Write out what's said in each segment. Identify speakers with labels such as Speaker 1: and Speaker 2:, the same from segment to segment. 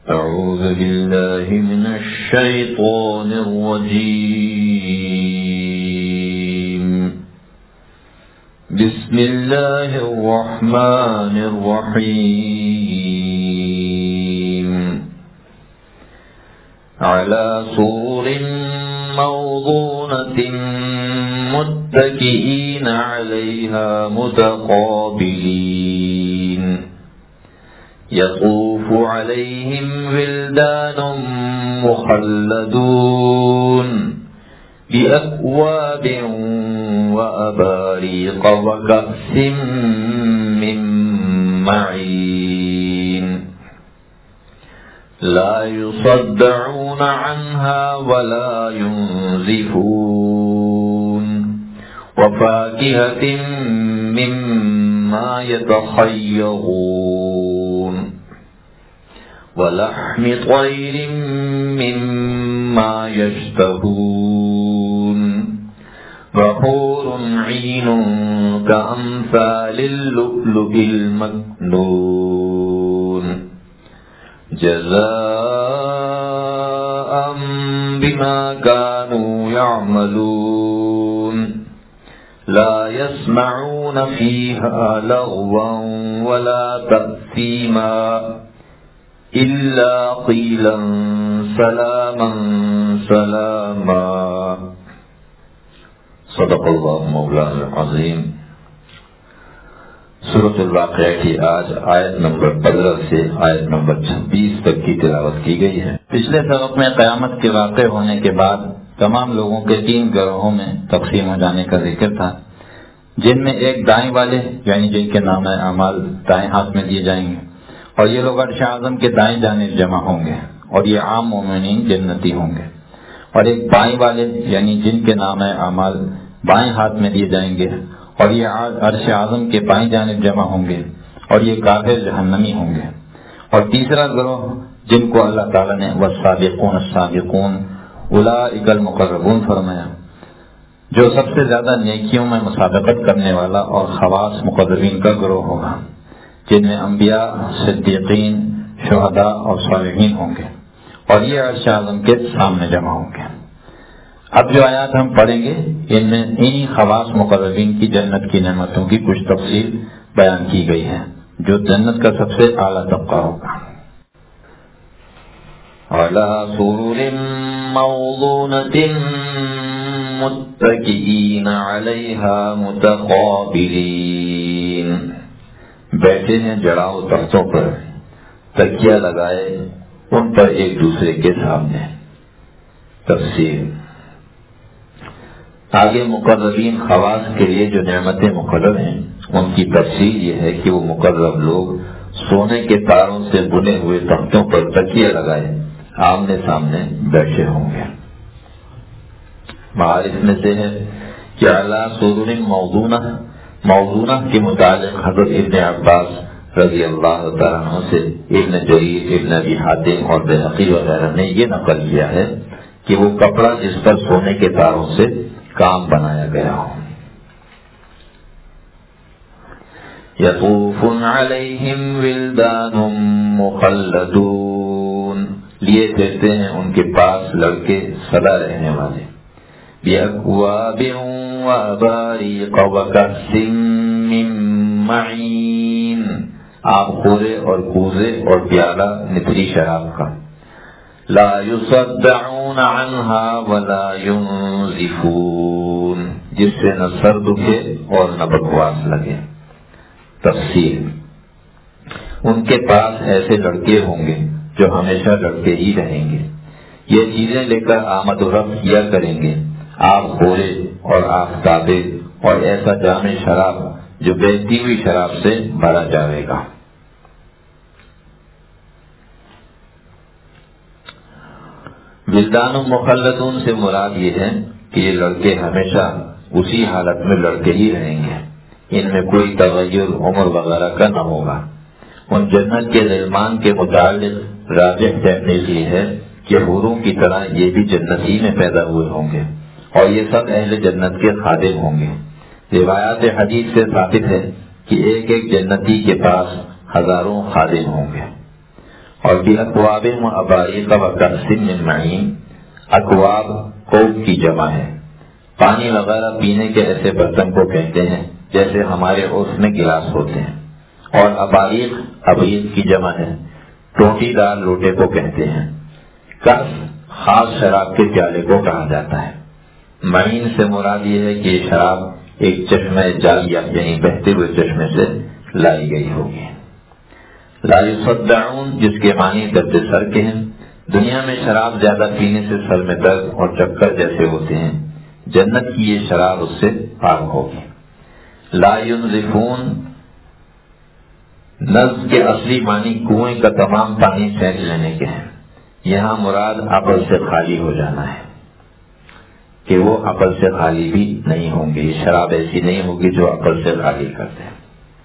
Speaker 1: أعوذ بالله من الشيطان الرجيم. بسم الله الرحمن الرحيم. على سرر موضونة متكئين عليها متقابلين يطوف عليهم ولدان مخلدون بأكواب وأباريق وكأس من معين لا يصدعون عنها ولا ينزفون وفاكهة مما يتخيرون ولحم طير مما يشتهون وحور عين كأمثال اللؤلؤ المكنون جزاء بما كانوا يعملون لا يسمعون فيها لغوا ولا تأثيما إلا قيلا سلاما سلاما. صدق اللہ مولانا العظیم. سورۃ الواقعہ کی آج آیت نمبر 15 سے آیت نمبر 26 تک کی تلاوت کی گئی ہے.
Speaker 2: پچھلے سبق میں قیامت کے واقع ہونے کے بعد تمام لوگوں کے 3 گروہوں میں تقسیم ہو جانے کا ذکر تھا، جن میں ایک دائیں والے یعنی جن کے نام اعمال دائیں ہاتھ میں دیے جائیں گے، اور یہ لوگ عرش اعظم کے دائیں جانب جمع ہوں گے، اور یہ عام مومنین جنتی ہوں گے. اور ایک بائیں والے یعنی جن کے نام اعمال بائیں ہاتھ میں دیے جائیں گے، اور یہ عرش اعظم کے بائیں جانب جمع ہوں گے، اور یہ کافر جہنمی ہوں گے. اور تیسرا گروہ جن کو اللہ تعالیٰ نے والسابقون السابقون اولئک المقربون فرمایا، جو سب سے زیادہ نیکیوں میں مسابقت کرنے والا اور خواص مقربین کا گروہ ہوگا، جن میں انبیاء، صدیقین، شہداء اور صالحین ہوں گے، اور یہ عرش اعظم کے سامنے جمع ہوں گے. اب جو آیات ہم پڑھیں گے ان میں انہی خواص مقربین کی جنت کی نعمتوں کی کچھ تفصیل بیان کی گئی ہے، جو جنت کا سب سے اعلیٰ طبقہ ہوگا.
Speaker 1: على سرر موضونة متكئين عليها متقابلين.
Speaker 2: بیٹھے ہیں جڑاؤ تختوں پر، تکیہ لگائے ان پر ایک دوسرے کے سامنے. تفسیر. آگے مقربین خواص کے لیے جو نعمتیں مقرر ہیں ان کی تفصیل یہ ہے کہ وہ مقرب لوگ سونے کے تاروں سے بنے ہوئے تختوں پر تکیہ لگائے آمنے سامنے بیٹھے ہوں گے. معارف میں سے ہے کہ اعلیٰ سرور موضونہ کے متعلق حضرت ابن عباس رضی اللہ تعالیٰ عنہ سے ابن جریر، ابن ابی حاتم اور بہقی وغیرہ نے یہ نقل کیا ہے کہ وہ کپڑا جس پر سونے کے تاروں سے کام بنایا گیا ہو.
Speaker 1: یطوف علیہم ولدان مخلدون.
Speaker 2: لیے پھرتے ہیں ان کے پاس لڑکے سدا رہنے والے.
Speaker 1: بأکواب واباریق وکأس من معین.
Speaker 2: آب خورے اور کوزے اور پیالہ نتری شراب کا.
Speaker 1: لا يصدعون عنها ولا ينزفون.
Speaker 2: جس سے نہ سر دکھے اور نہ بکواس لگے. تفصیل. ان کے پاس ایسے لڑکے ہوں گے جو ہمیشہ لڑکے ہی رہیں گے. یہ چیزیں لے کر آمد و رفت کیا کریں گے، آب خورے اور آفتابے اور ایسا جام شراب جو بہتی ہوئی شراب سے بھرا جائے گا. ولدان مخلدون سے مراد یہ ہے کہ یہ لڑکے ہمیشہ اسی حالت میں لڑکے ہی رہیں گے، ان میں کوئی تغیر عمر وغیرہ کا نہ ہوگا. ان جنت کے غلمان کے متعلق راجح تحقیق یہ ہے کہ حوروں کی طرح یہ بھی جنت ہی میں پیدا ہوئے ہوں گے، اور یہ سب اہل جنت کے خادم ہوں گے. روایات حدیث سے ثابت ہے کہ ایک ایک جنتی کے پاس ہزاروں خادم ہوں گے، اور بِأَكْوَابٍ وَأَبَارِيقَ وَكَأْسٍ مِّن مَّعِينٍ، اکواب کوب کی جمع ہے، پانی وغیرہ پینے کے ایسے برتن کو کہتے ہیں جیسے ہمارے عرف میں گلاس ہوتے ہیں، اور اباریق ابریق کی جمع ہے، ٹوٹی دار لوٹے کو کہتے ہیں۔ کأس خاص شراب کے پیالے کو کہا جاتا ہے۔ معین سے مراد یہ ہے کہ یہ شراب ایک چشمہ جاریہ یعنی بہتے ہوئے چشمے سے لائی گئی ہوگی۔ لا یصدعون جس کے معنی درد سر کے ہیں، دنیا میں شراب زیادہ پینے سے سر میں درد اور چکر جیسے ہوتے ہیں، جنت کی یہ شراب اس سے پاک ہوگی۔ لا ينزفون، نزف کے اصلی معنی کنویں کا تمام پانی پھینک لینے کے ہیں، یہاں مراد عقل سے خالی ہو جانا ہے کہ وہ عقل سے خالی بھی نہیں ہوں گے، یہ شراب ایسی نہیں ہوگی جو عقل سے خالی کرتے ہیں۔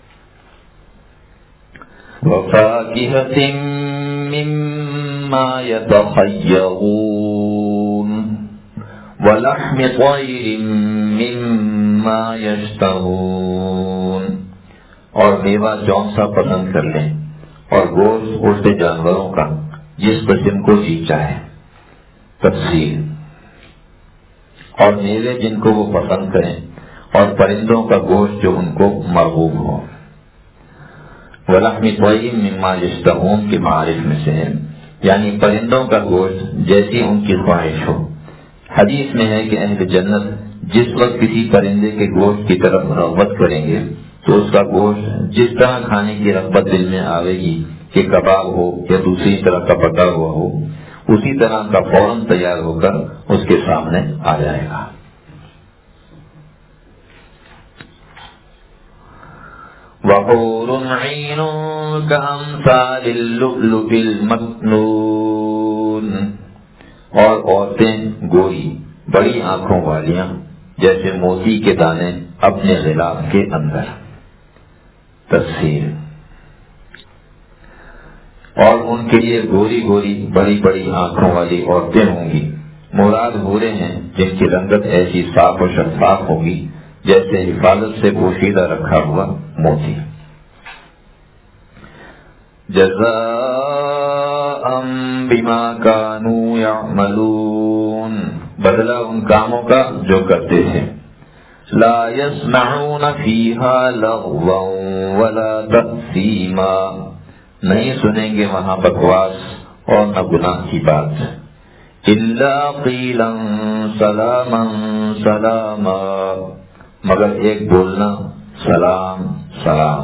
Speaker 2: وَفَاكِهَةٍ مِّمَّا يَتَخَيَّرُونَ وَلَحْمِ طَيْرٍ مِّمَّا يَشْتَهُونَ، اور میوہ جون سا پسند کر لیں، اور گوشت اڑتے جانوروں کا جس قسم کو جی چاہے۔ تفصیل، اور میوے جن کو وہ پسند کریں، اور پرندوں کا گوشت جو ان کو مرغوب ہو۔ وَلَحْمِ طَيْرٍ مِّمَّا يَشْتَهُونَ کے معارف میں سے ہے، یعنی پرندوں کا گوشت جیسی ان کی خواہش ہو۔ حدیث میں ہے کہ اہل جنت جس وقت کسی پرندے کے گوشت کی طرف رغبت کریں گے تو اس کا گوشت جس طرح کھانے کی رغبت دل میں آئے گی کہ کباب ہو یا دوسری طرح کا پکا ہوا ہو، اسی طرح کا فوراً تیار ہو کر اس کے سامنے آ جائے گا۔ وَحُورٌ عِينٌ كَأَمْثَالِ اللُّؤْلُؤِ الْمَكْنُونِ، اور عورتیں گوری بڑی آنکھوں والیاں جیسے موتی کے دانے اپنے غلاف کے اندر۔ تفسیر، اور ان کے لیے گوری گوری بڑی بڑی آنکھوں والی عورتیں ہوں گی، مراد حوریں ہیں جن کی رنگت ایسی صاف و شفاف ہوگی جیسے حفاظت سے پوشیدہ رکھا ہوا موتی۔ جزاء بما كانوا يعملون، بدلہ ان کاموں کا جو کرتے تھے۔ لا يسمعون فيها لغوا ولا تأثیما، نہیں سنیں گے وہاں بکواس اور نہ گناہ کی بات۔ الا قیلا سلاما سلاما، مگر ایک بولنا سلام سلام۔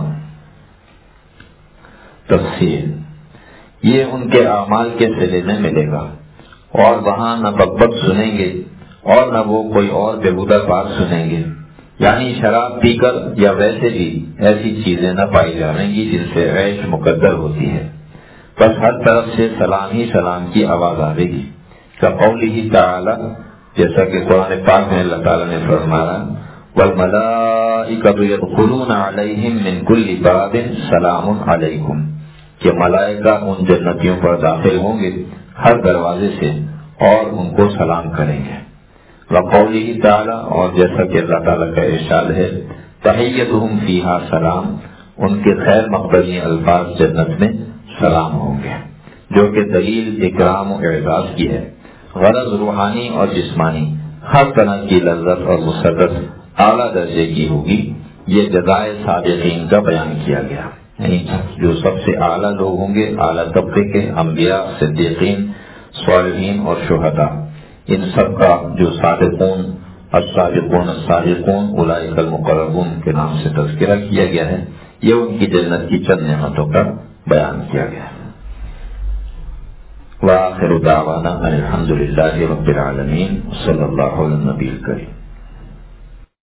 Speaker 2: تفسیر، یہ ان کے اعمال کے صلے میں ملے گا، اور وہاں نہ بکبک سنیں گے اور نہ وہ کوئی اور بےہودہ بات سنیں گے، یعنی شراب پی کر یا ویسے بھی ایسی چیزیں نہ پائی جائیں گی جن سے عیش مقدر ہوتی ہے، بس ہر طرف سے سلام ہی سلام کی آواز آئے گی۔ قوله تعالی، جیسا کہ قرآن پاک میں اللہ تعالیٰ نے فرمایا، وَالْمَلَائِكَةُ يَدْخُلُونَ عَلَيْهِمْ مِنْ كُلِّ بَابٍ سَلَامٌ عَلَيْكُمْ، کہ ملائکہ ان جنتیوں پر داخل ہوں گے ہر دروازے سے اور ان کو سلام کریں گے۔ وَقَوْلِهِ تعالی، اور جیسا کہ اللہ تعالیٰ کا ارشاد ہے، تَحِيَّتُهُمْ فِيهَا سلام، ان کے خیر مقبولی الفاظ جنت میں سلام ہوں گے، جو کہ دلیل اکرام و اعزاز کی ہے۔ غرض روحانی اور جسمانی ہر طرح کی لذت اور مسرت اعلیٰ درجے کی ہوگی۔ یہ جزائے صادقین کا بیان کیا گیا، یعنی جو سب سے اعلیٰ لوگ ہوں گے، اعلیٰ طبقے کے انبیاء، صدیقین، صالحین اور شہداء، ان سب کا جو صادقون، الصادقون الصادقون اولئک المقربون کے نام سے تذکرہ کیا گیا ہے، یہ ان کی جنت کی چند نعمتوں کا بیان کیا گیا ہے۔ وآخر دعوانا الحمد للہ رب العالمین، صلی اللہ علیہ النبی الکریم۔